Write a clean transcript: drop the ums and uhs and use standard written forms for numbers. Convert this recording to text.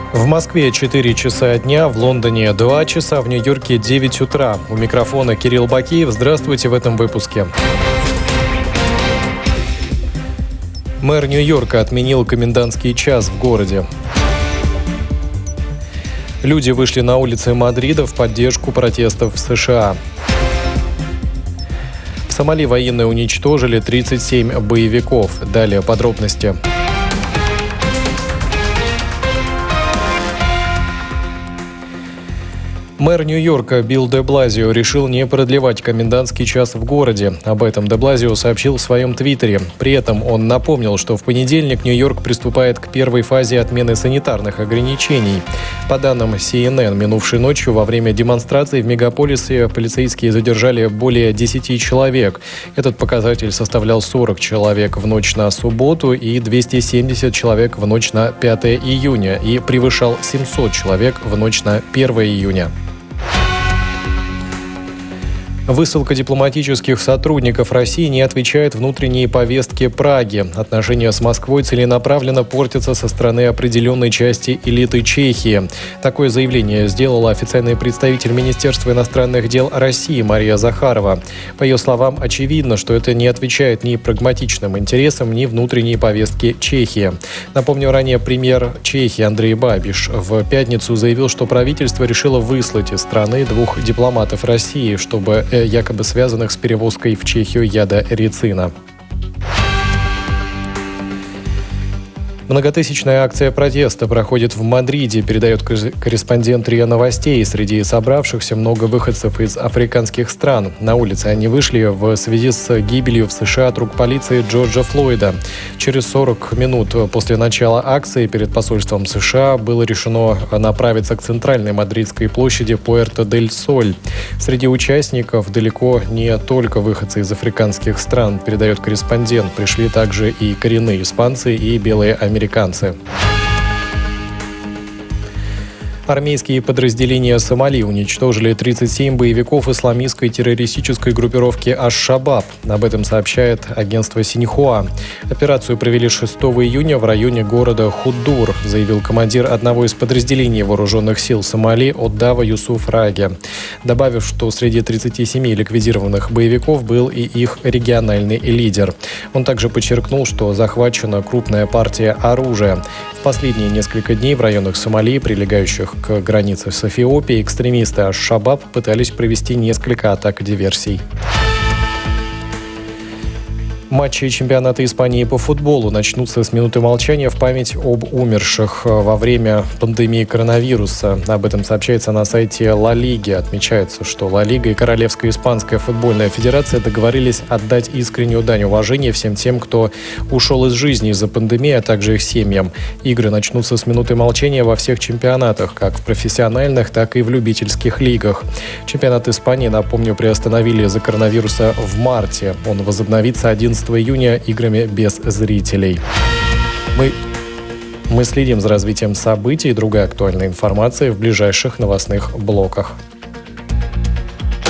В Москве 4 часа дня, в Лондоне 2 часа, в Нью-Йорке 9 утра. У микрофона Кирилл Бакиев. Здравствуйте в этом выпуске. Мэр Нью-Йорка отменил комендантский час в городе. Люди вышли на улицы Мадрида в поддержку протестов в США. В Сомали военные уничтожили 37 боевиков. Далее подробности. Мэр Нью-Йорка Билл де Блазио решил не продлевать комендантский час в городе. Об этом де Блазио сообщил в своем твиттере. При этом он напомнил, что в понедельник Нью-Йорк приступает к первой фазе отмены санитарных ограничений. По данным CNN, минувшей ночью во время демонстраций в мегаполисе полицейские задержали более 10 человек. Этот показатель составлял 40 человек в ночь на субботу и 270 человек в ночь на 5 июня и превышал 700 человек в ночь на 1 июня. Высылка дипломатических сотрудников России не отвечает внутренней повестке Праги. Отношения с Москвой целенаправленно портятся со стороны определенной части элиты Чехии. Такое заявление сделала официальный представитель Министерства иностранных дел России Мария Захарова. По ее словам, очевидно, что это не отвечает ни прагматичным интересам, ни внутренней повестке Чехии. Напомню, ранее премьер Чехии Андрей Бабиш в пятницу заявил, что правительство решило выслать из страны 2 дипломатов России, чтобы якобы связанных с перевозкой в Чехию яда рицина. Многотысячная акция протеста проходит в Мадриде, передает корреспондент РИА Новостей. Среди собравшихся много выходцев из африканских стран. На улице они вышли в связи с гибелью в США от рук полиции Джорджа Флойда. Через 40 минут после начала акции перед посольством США было решено направиться к центральной мадридской площади Пуэрто-дель-Соль. Среди участников далеко не только выходцы из африканских стран, передает корреспондент. Пришли также и коренные испанцы, и белые американцы. Армейские подразделения Сомали уничтожили 37 боевиков исламистской террористической группировки Аш-Шабаб. Об этом сообщает агентство Синьхуа. Операцию провели 6 июня в районе города Худур, заявил командир одного из подразделений вооруженных сил Сомали Оддава Юсуф Раге, добавив, что среди 37 ликвидированных боевиков был и их региональный лидер. Он также подчеркнул, что захвачена крупная партия оружия. В последние несколько дней в районах Сомали, прилегающих к границе с Эфиопией, экстремисты Аш-Шабаб пытались провести несколько атак и диверсий. Матчи чемпионата Испании по футболу начнутся с минуты молчания в память об умерших во время пандемии коронавируса. Об этом сообщается на сайте Ла Лиги. Отмечается, что Ла Лига и Королевская испанская футбольная федерация договорились отдать искреннюю дань уважения всем тем, кто ушел из жизни из-за пандемии, а также их семьям. Игры начнутся с минуты молчания во всех чемпионатах, как в профессиональных, так и в любительских лигах. Чемпионат Испании, напомню, приостановили из-за коронавируса в марте. Он возобновится 11 июня играми без зрителей. Мы следим за развитием событий и другой актуальной информации в ближайших новостных блоках.